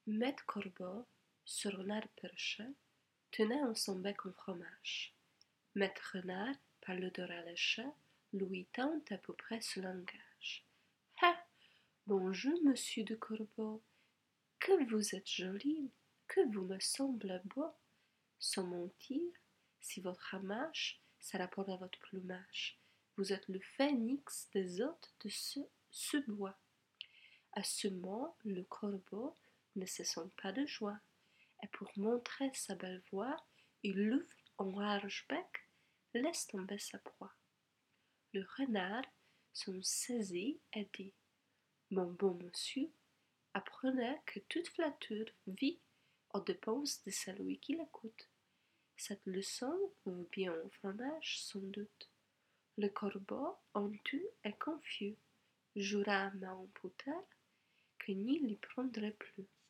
Maître Corbeau, sur un arbre perché, tenait en son bec un fromage. Maître Renard, par l'odeur alléchée, lui tint à peu près ce langage. Ah! Bonjour, monsieur de Corbeau, que vous êtes joli, que vous me semblez beau. Sans mentir, si votre ramage ça rapporte à votre plumage, vous êtes le phénix des hôtes de ce bois. À ce mot, le corbeau ne se sent pas de joie, et pour montrer sa belle voix, il ouvre un large bec, laisse tomber sa proie. Le renard s'en saisit et dit: Mon bon monsieur, apprenez que toute flatture vit aux dépenses de celui qui l'écoute. Cette leçon vaut bien un fromage sans doute. Le corbeau, honteux et confus, jura à main potère que n'y l'y prendrait plus.